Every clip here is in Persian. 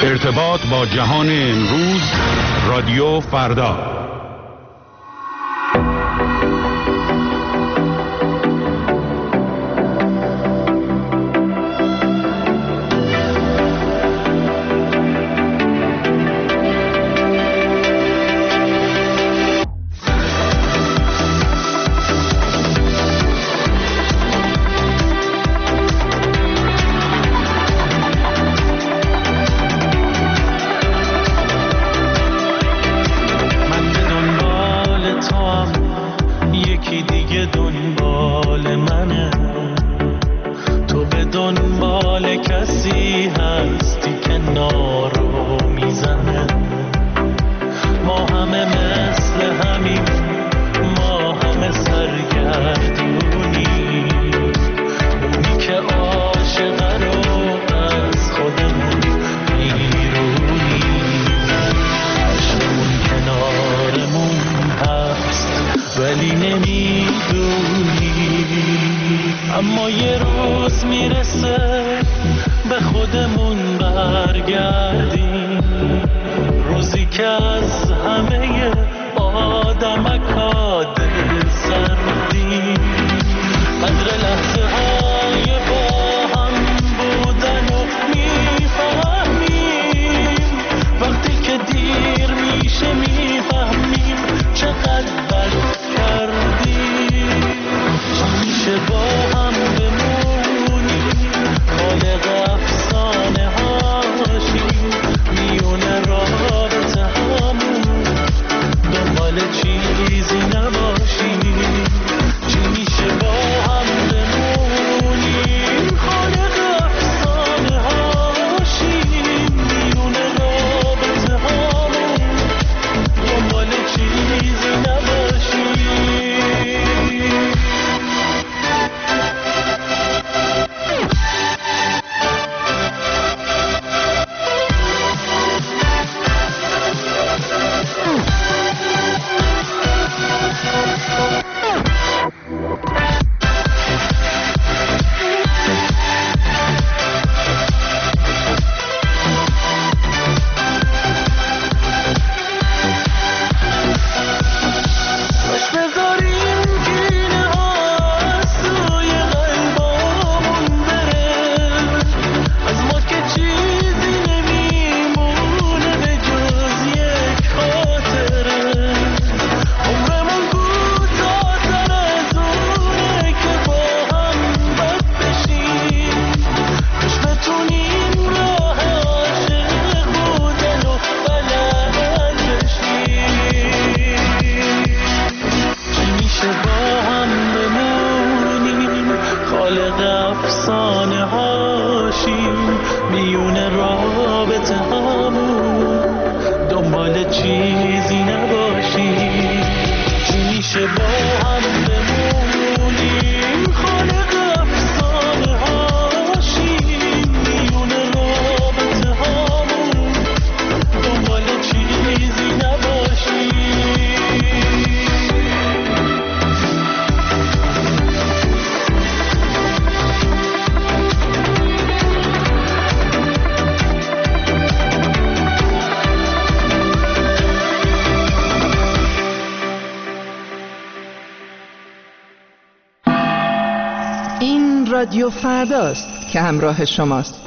ارتباط با جهان امروز، رادیو فردا. اما یه روز میرسه به خودمون برگردیم، روزی که از همه آدمکا دل سردیم، قدر لحظه های با هم بودن و میفهمیم، وقتی که دیر میشه میفهمیم چقدر بد کردیم. چی میشه با هم بمونیم، خالق افسانه هاشیم، میونه رابطه همون دنبال چیزی نباشیم. چی میشه با هم بمونیم، خالق افسانه هاشیم، میونه رابطه همون دنبال چیزی نباشیم. رادیو فرداست که همراه شماست.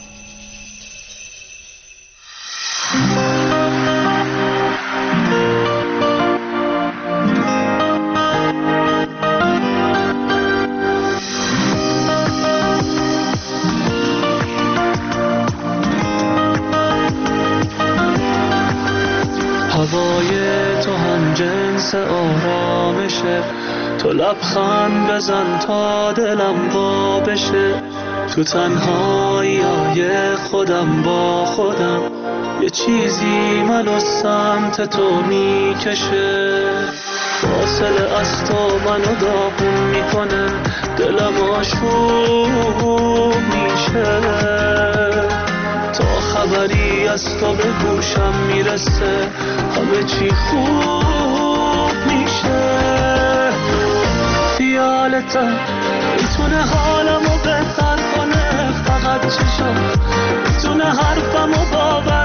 هوای تو هم جنس آرامشه، تو لبخند بزن تا دلم وا بشه، تو تنهایی خودم با خودم یه چیزی منو سمت تو میکشه، فاصله از تو منو داغون میکنه، دلم آشوب میشه، تا خبری از تو به گوشم میرسه همه چی خوب میشه. خیالتم میتونه حالمو بهتر کنه، فقط چشم میتونه حرفمو باور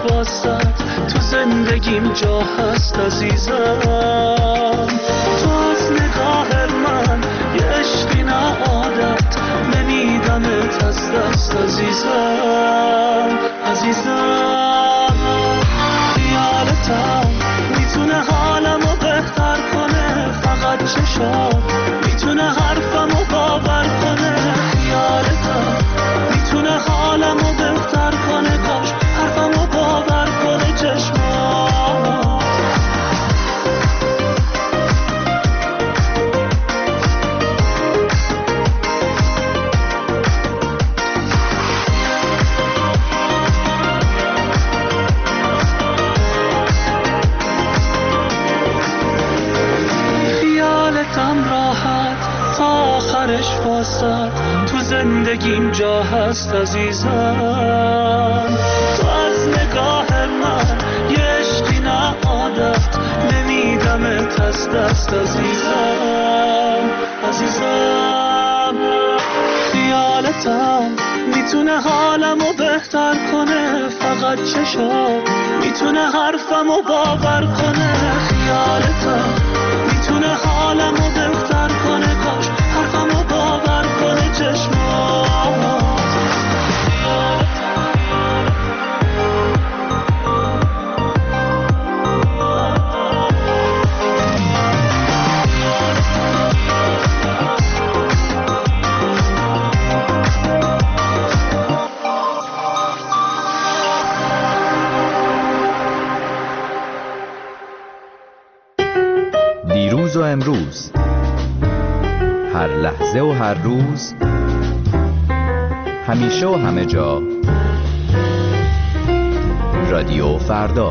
واسط تو زندگیم جا هست عزیزم. تو از نگاه من یه عشقی نه عادت نمیدمت از دست عزیزم. عزیزم خیالتم میتونه حالمو بهتر کنه، فقط چشات میتونه حرفمو باور کنه. خیالتم میتونه حالمو بهتر کنه، کاش حرفمو باور کنه چشمات. آخرش واسط تو زندگیم جا هست عزیزم. تو از نگاه من یه عشقی نه عادت نمیدمت از دست عزیزم. عزیزم خیالتم میتونه حالمو بهتر کنه، فقط چشات میتونه حرفمو باور کنه. خیالتم میتونه حالمو بهتر کنه، کاش حرفمو باور کنه چشمات. دیروز و امروز، هر لحظه و هر روز، همیشه و همه جا، رادیو فردا.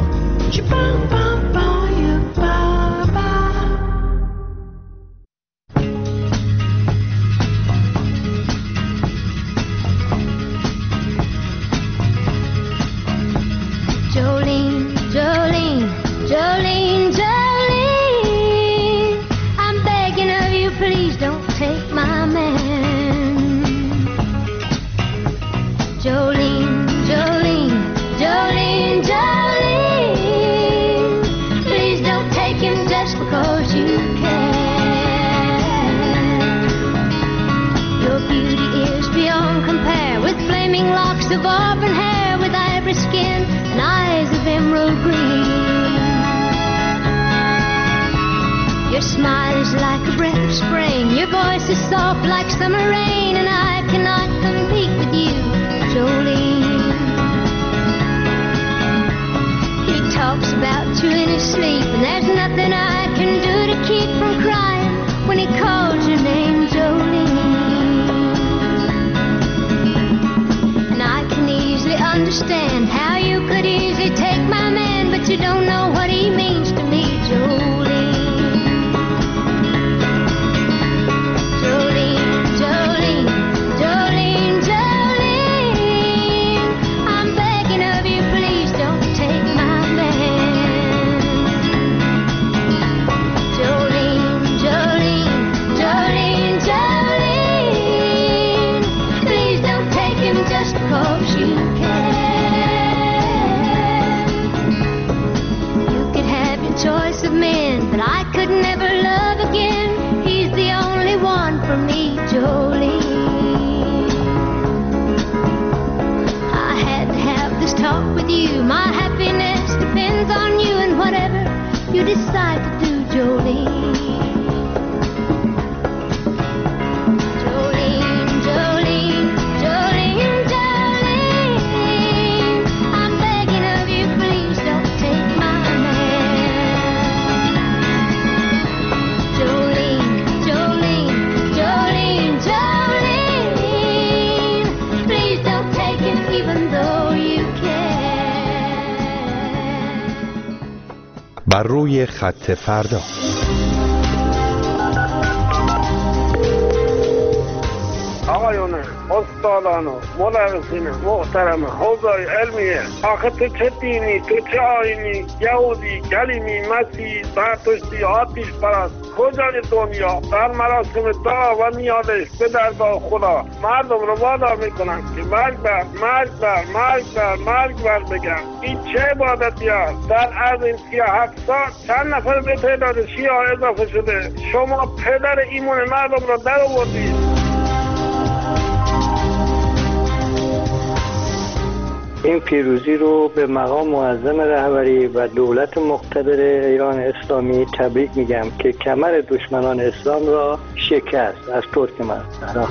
Of auburn hair with ivory skin and eyes of emerald green. Your smile is like a breath of spring, your voice is soft like summer rain, and I cannot compete with you, Jolene. He talks about you in his sleep, and there's nothing I can do to keep from crying when he calls your name, Jolene. Understand how you could easily take my man, but you don't know what he means to me, Jolene. Jolene, Jolene, Jolene, Jolene, I'm begging of you, please don't take my man. Jolene, Jolene, Jolene, Jolene, please don't take him just because you can. Choice of men, but I could never love again. He's the only one for me, Jolene. I had to have this talk with you. My happiness depends on you, and whatever you decide to do, Jolene. Jolene, Jolene, Jolene, Jolene, I'm begging of you, please don't take my بر روی خط فردا. آقایون استادان و مدرسین محترم حوزه علمیه، آخه تو چه دینی، تو چه آیینی، یهودی، کلیمی، مسیحی، زرتشتی، آتیش پرست، کجای دنیا در مراسم دعا و نیازش به درگاه خدا مردم رو وادار میکنن که مرگ بر مرگ بر مرگ بر مرگ بر بگن. این چه عبادتی است؟ در از این 37 سال چند نفر به تعداد شیعه اضافه شده؟ شما پدر ایمان مردم رو در آوردید. این پیروزی رو به مقام معظم رهبری و دولت مقتدر ایران اسلامی تبریک میگم که کمر دشمنان اسلام را شکست از ترکمنستان.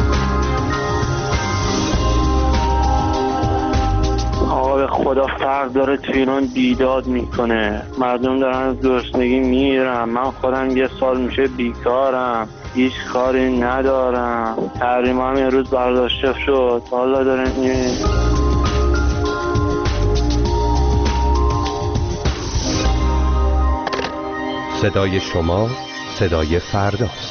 آقا به خدا فرق داره، تو ایران بیداد میکنه، مردم دارن از گرسنگی میرن. من خودم یه سال میشه بیکارم، هیچ کاری ندارم، تحریم هم یه روز برداشته شد، حالا دارن صدای شما صدای فرداست.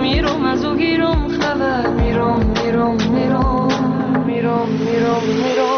میرم